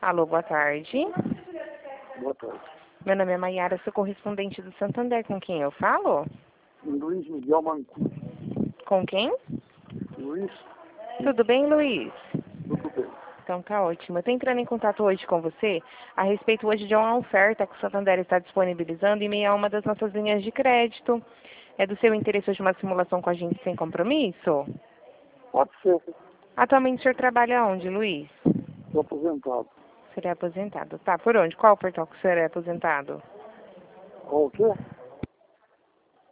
Alô, boa tarde. Boa tarde. Meu nome é Maiara, sou correspondente do Santander. Com quem eu falo? Luiz Miguel Mancu. Com quem? Luiz, Tudo bem, Luiz? tudo bem. Então tá ótimo. Eu tô entrando em contato hoje com você a respeito hoje de uma oferta que o Santander está disponibilizando em meio a uma das nossas linhas de crédito. É do seu interesse hoje uma simulação com a gente sem compromisso? Pode ser, Atualmente o senhor trabalha onde, Luiz? estou aposentado. O senhor é aposentado. Tá, por onde? Qual portal que o senhor é aposentado? O quê?